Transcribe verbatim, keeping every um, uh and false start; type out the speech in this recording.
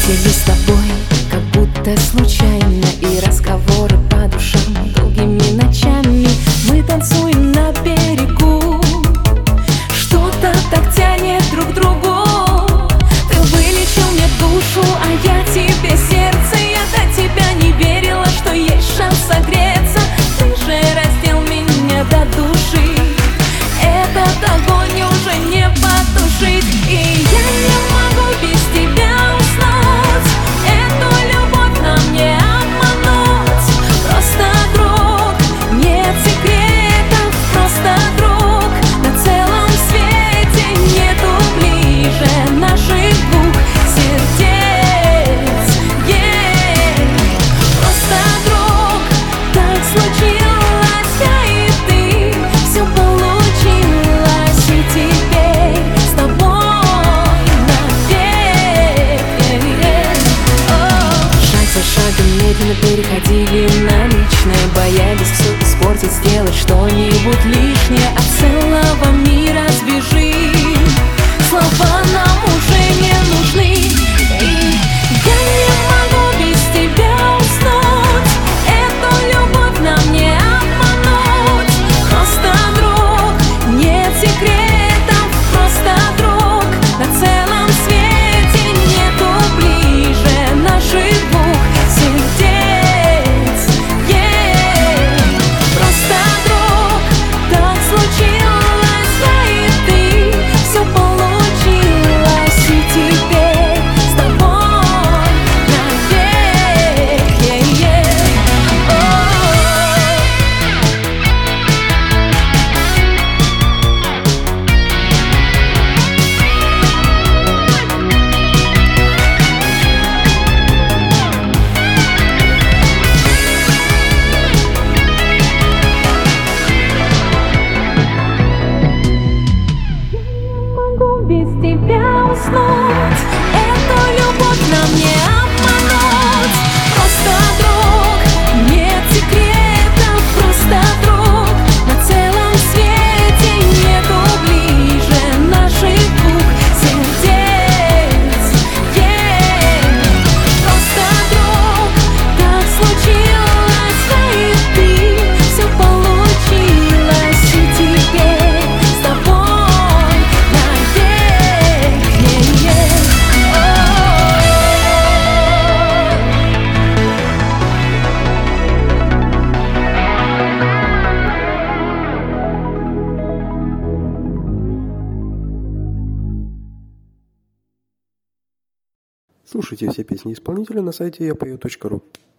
Встретились с тобой, как будто случайно, и разговоры по душам долгими ночами. Мы танцуем на берегу, что-то так тянет друг к другу. Ты вылечил мне душу, а я тебе сердце. Я до тебя не верила, что есть шанс согреться. Ты же раздел меня до души, этот огонь уже не потушить. И я не могу без тебя уснуть, эту любовь нам не обмануть. Просто друг, нет секретов, просто друг. На целом свете нету ближе наших двух сердец. Yeah. Просто друг, так случилось, я и ты, все получилось, и теперь с тобой навек. Шаг за шагом медленно переходили на личное, боялись все испортить, сделать что-нибудь лишнее. От целого мира сбежим, слова нам уже не нужны. И я не могу без тебя уснуть, эту любовь нам не обмануть. Просто друг, нет секретов, просто друг. На целом свете нету ближе наших двух сердец. Yeah. Просто друг, так случилось, я и ты, все получилось, и теперь с тобой навек. Yeah, yeah. Могу без тебя уснуть, эту любовь нам не обмануть. Просто друг, нет секретов, просто друг. На целом свете нету ближе наших двух сердец. Yeah. Просто друг, так случилось, я и ты, все получилось, и теперь с тобой навек. Yeah, yeah. Слушайте все песни исполнителя на сайте я пою точка ру.